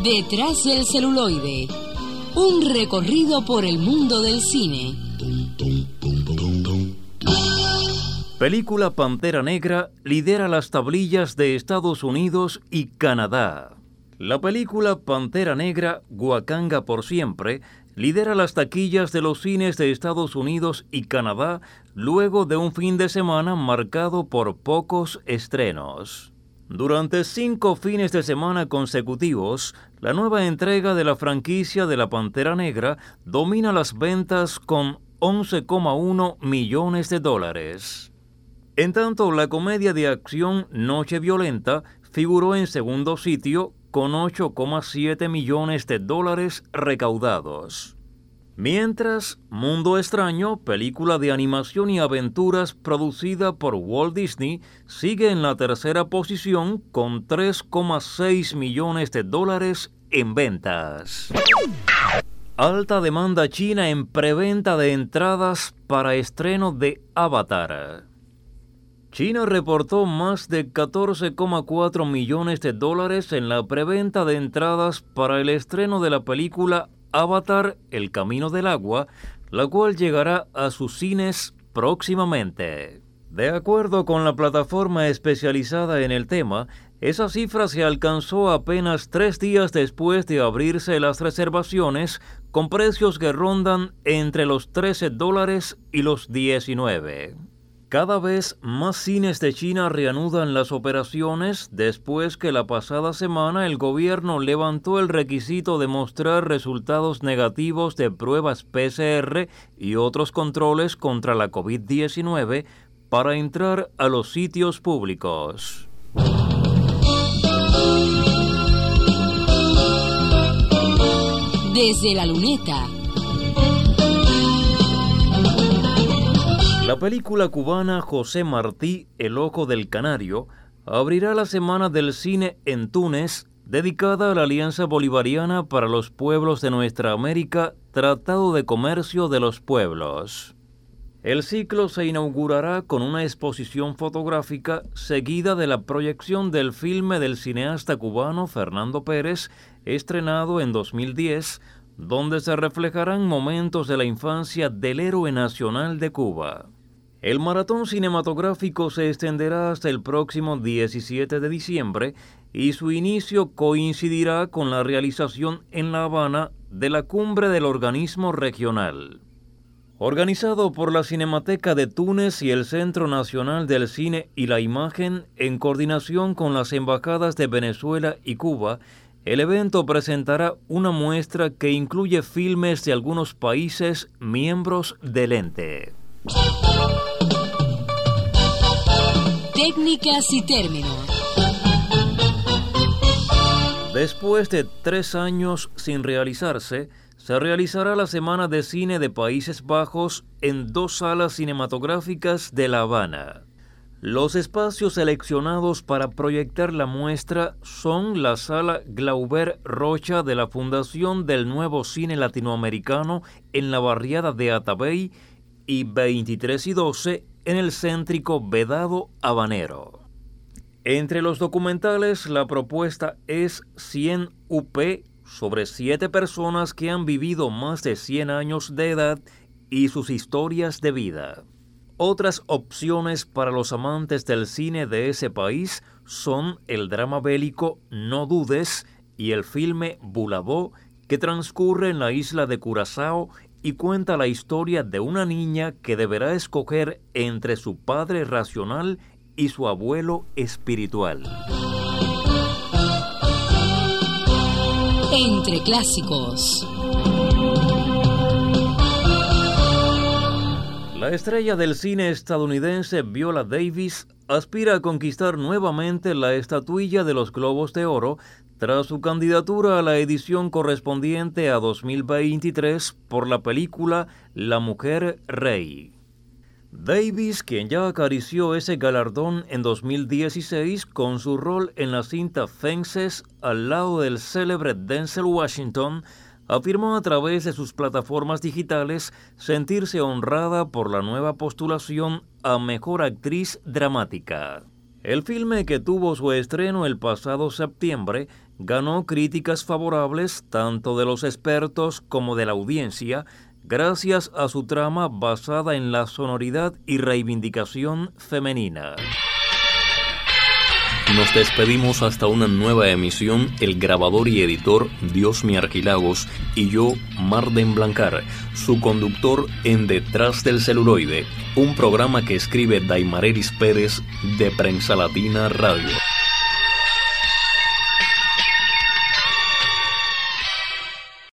Detrás del celuloide, un recorrido por el mundo del cine. Película Pantera Negra lidera las tablillas de Estados Unidos y Canadá. La película Pantera Negra, Wakanda por siempre, lidera las taquillas de los cines de Estados Unidos y Canadá luego de un fin de semana marcado por pocos estrenos. Durante 5 fines de semana consecutivos, la nueva entrega de la franquicia de la Pantera Negra domina las ventas con $11,1 millones. En tanto, la comedia de acción Noche Violenta figuró en segundo sitio con $8,7 millones recaudados. Mientras, Mundo Extraño, película de animación y aventuras producida por Walt Disney, sigue en la tercera posición con $3,6 millones en ventas. Alta demanda china en preventa de entradas para estreno de Avatar. China reportó más de $14,4 millones en la preventa de entradas para el estreno de la película Avatar, El Camino del Agua, la cual llegará a sus cines próximamente. De acuerdo con la plataforma especializada en el tema, esa cifra se alcanzó apenas 3 días después de abrirse las reservaciones, con precios que rondan entre los $13 y los $19. Cada vez más cines de China reanudan las operaciones después que la pasada semana el gobierno levantó el requisito de mostrar resultados negativos de pruebas PCR y otros controles contra la COVID-19 para entrar a los sitios públicos. Desde la luneta. La película cubana José Martí, El Ojo del Canario, abrirá la Semana del Cine en Túnez, dedicada a la Alianza Bolivariana para los Pueblos de Nuestra América, Tratado de Comercio de los Pueblos. El ciclo se inaugurará con una exposición fotográfica seguida de la proyección del filme del cineasta cubano Fernando Pérez, estrenado en 2010, donde se reflejarán momentos de la infancia del héroe nacional de Cuba. El maratón cinematográfico se extenderá hasta el próximo 17 de diciembre y su inicio coincidirá con la realización en La Habana de la cumbre del organismo regional. Organizado por la Cinemateca de Túnez y el Centro Nacional del Cine y la Imagen, en coordinación con las embajadas de Venezuela y Cuba, el evento presentará una muestra que incluye filmes de algunos países miembros del ente. Técnicas y términos. Después de 3 años sin realizarse, se realizará la Semana de Cine de Países Bajos en 2 salas cinematográficas de La Habana. Los espacios seleccionados para proyectar la muestra son la Sala Glauber Rocha de la Fundación del Nuevo Cine Latinoamericano en la barriada de Atabey y 23 y 12 en el céntrico Vedado Habanero. Entre los documentales, la propuesta es 100 UP sobre 7 personas que han vivido más de 100 años de edad y sus historias de vida. Otras opciones para los amantes del cine de ese país son el drama bélico No Dudes y el filme Bulabó, que transcurre en la isla de Curazao y cuenta la historia de una niña que deberá escoger entre su padre racional y su abuelo espiritual. Entre clásicos. La estrella del cine estadounidense Viola Davis aspira a conquistar nuevamente la estatuilla de los Globos de Oro tras su candidatura a la edición correspondiente a 2023 por la película La Mujer Rey. Davis, quien ya acarició ese galardón en 2016 con su rol en la cinta Fences al lado del célebre Denzel Washington, afirmó a través de sus plataformas digitales sentirse honrada por la nueva postulación a Mejor Actriz Dramática. El filme, que tuvo su estreno el pasado septiembre, ganó críticas favorables tanto de los expertos como de la audiencia, gracias a su trama basada en la sonoridad y reivindicación femenina. Nos despedimos hasta una nueva emisión, el grabador y editor Diosmi Arquilagos y yo, Marden Blancar, su conductor en Detrás del Celuloide, un programa que escribe Daimarelis Pérez de Prensa Latina Radio.